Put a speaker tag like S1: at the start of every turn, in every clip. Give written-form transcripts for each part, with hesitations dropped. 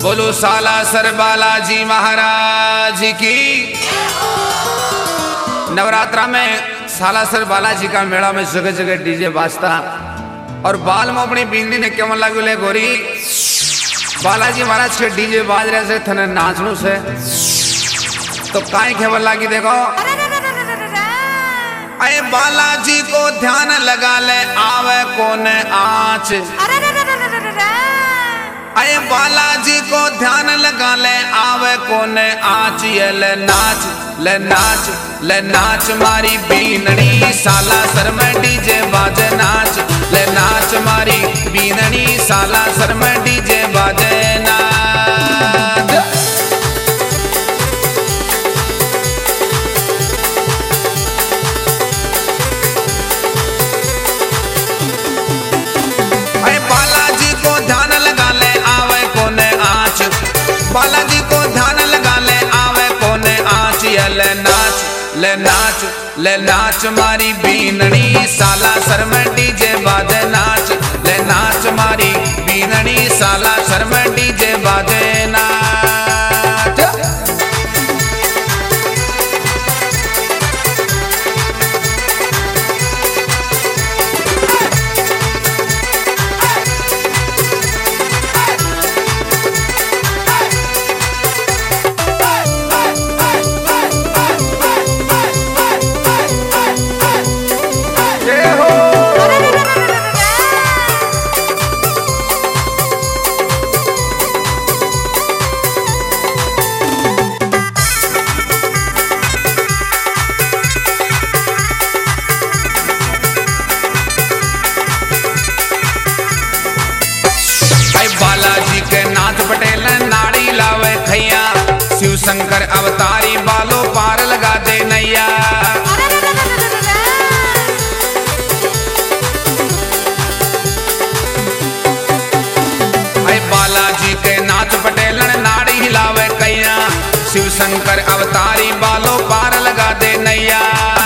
S1: बोलो सालासर बालाजी महाराज की। नवरात्रा में सालासर बालाजी का मेला में जगह जगह डीजे बाजता और बाल में अपनी बिंदी ने केवन लागू ले गोरी बालाजी महाराज के डीजे बाज रहे से थने नाचनू से तो काई केवन लागी देखो। अरे बालाजी को ध्यान लगा ले आवे कोने आँच। अरे बालाजी को ध्यान लगा ले आवे कोने आँच। ये ले नाच ले नाच ले नाच मारी बीननी सालासर में डीजे बाजे नाच ले नाच मारी बीननी सालासर में डीजे बाजे नाच। अरे बालाजी को ध्यान लगा ले आवे कोने आँच। बालाजी को ध्यान लगा ले आवे कोने आँच। ये ले नाच ले नाच ले नाच मारी बीननी सालासर में डीजे बाजे नाच ले नाच मारी बीननी सालासर में डीजे बाजे नाच। बालाजी के नाथ पटेल नाड़ी लावे खैया शिव शंकर अवतारी बालों पार लगा दे नैया। बालाजी के नाथ पटेल नाड़ी हिलावे खैया शिव शंकर अवतारी बालों पार लगा दे नैया।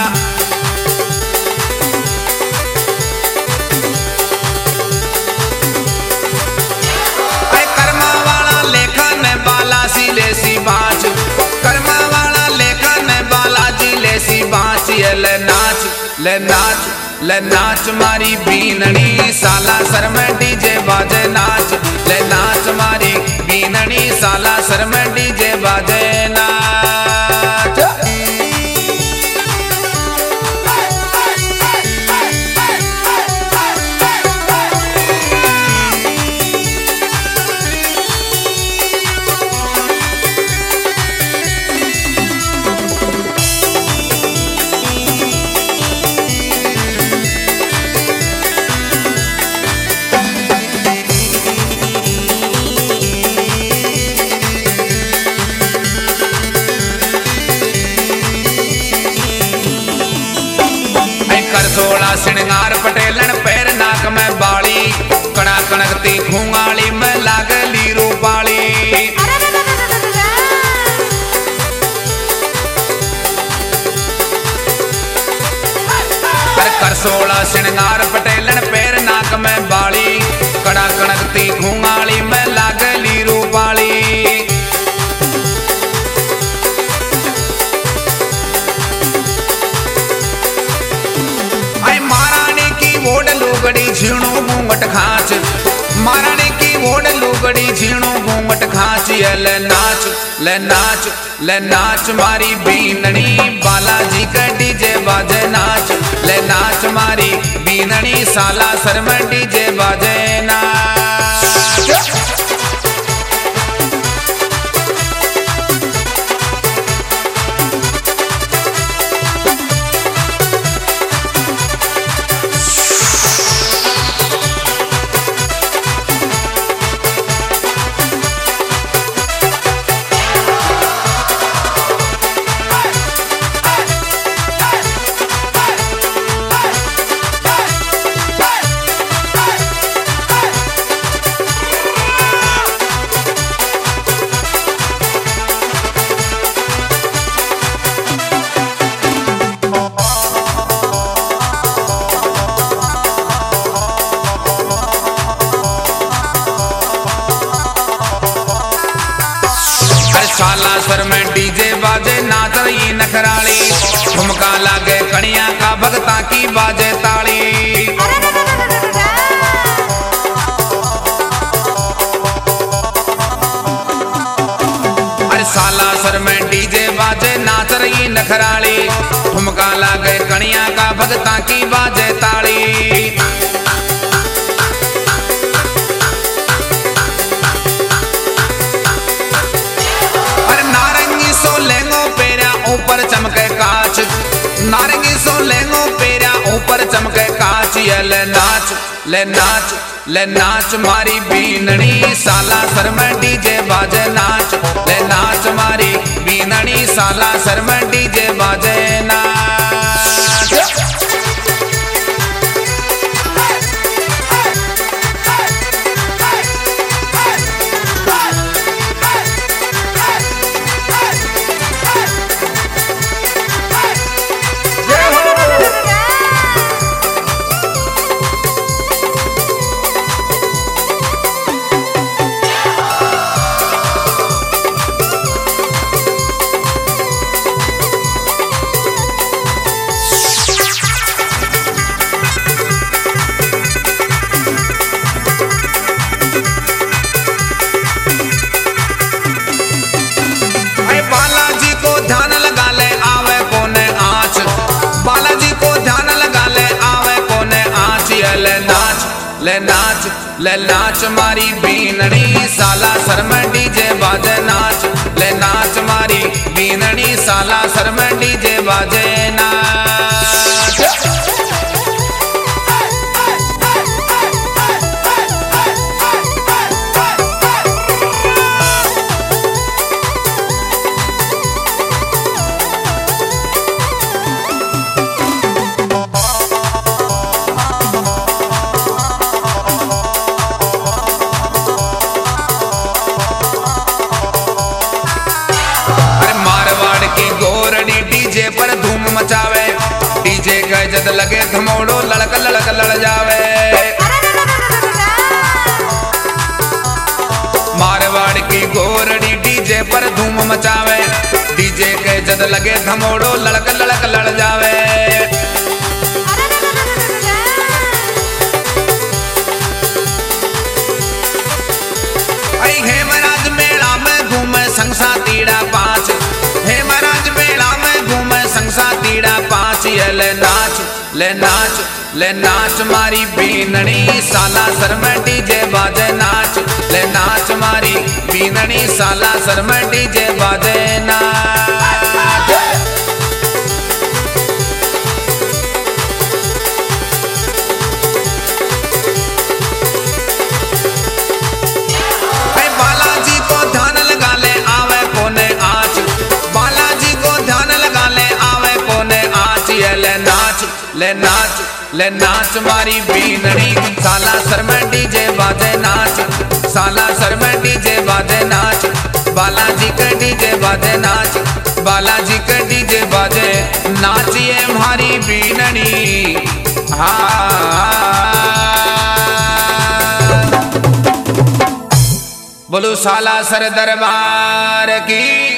S1: लेसी बाँच कर्मा वाला लेखन बालाजी लेसी बाँच। ये ले नाच ले नाच ले नाच मारी बीननी सालासर में डीजे बाजे नाच ले नाच मारी बीननी सालासर में डीजे बाजे नाच। सोला श्रृंगार पटेलन पैर नाक में बाली कड़ा कणकती खूंगाली में लागली रूपाली। कर सोला श्रृंगार पटेलन पैर नाक में बाली कड़ा कणकती खूंगाली में लागली रूपाली। ओड लुगड़ी झीणो घूंघट खाच महारानी की ओड लुगड़ी झीणो घूंघट खाच। ये ले नाच ले नाच ले नाच मारी बीननी बालाजी का डीजे बाजे नाच ले नाच मारी बीननी सालासर में डीजे बाजे नाच। ताड़ी, ठुमका लागे कणिया का भगता की बाजे ताड़ी। अरे सालासर में डीजे बाजे नाच रही नखराली, ठुमका लागे कणिया का भगता की बाजे ताड़ी। अरे नारंगी सो लेंगो पेरा ऊपर चमके कांच, नारंगी सो लेंगो पेरा ऊपर चमके कांच। ले नाच ले नाच ले नाच मारी बीननी, सालासर में डीजे बाजे नाच। ले नाच मारी बीननी, सालासर में डीजे बाजे नाच। बालाजी को ध्यान लगा ले आवे कोने आँच, बालाजी को ध्यान लगा ले आवे कोने आँच। ले नाच ले नाच ले नाच मारी बीननी, सालासर में डीजे बाजे नाच। ले नाच मारी बीननी, सालासर में डीजे बाजे नाच। डीजे पर धूम मचावे, डीजे का जद लगे धमोड़ो लड़क लड़क लड़ जावे। मारवाड़ की गोरड़ी डीजे पर धूम मचावे, डीजे के जद लगे धमोड़ो लड़क लड़क लड़ जावे। हेमराज मेला में घूमे संगसा तीड़ा पाँच, हेमराज मेला में घूमे संगसा तीड़ा पाँच। ले नाच ले नाच ले नाच मारी बीननी, सालासर में डीजे बाजे नाच। ले नाच मारी बीननी, सालासर में डीजे बाजे नाच। बालाजी को ध्यान लगा ले आवे कोने आँच, बालाजी को ध्यान लगा ले आवे कोने आँच। ले नाच ले नाच ले नाच मारी बीननी, सालासर में डीजे बाजे नाच। सालासर में डीजे बाजे नाच, बालाजी के डीजे बाजे नाच। बालाजी के डीजे बाजे नाचिए मारी बीननी। बोलो सालासर दरबार की।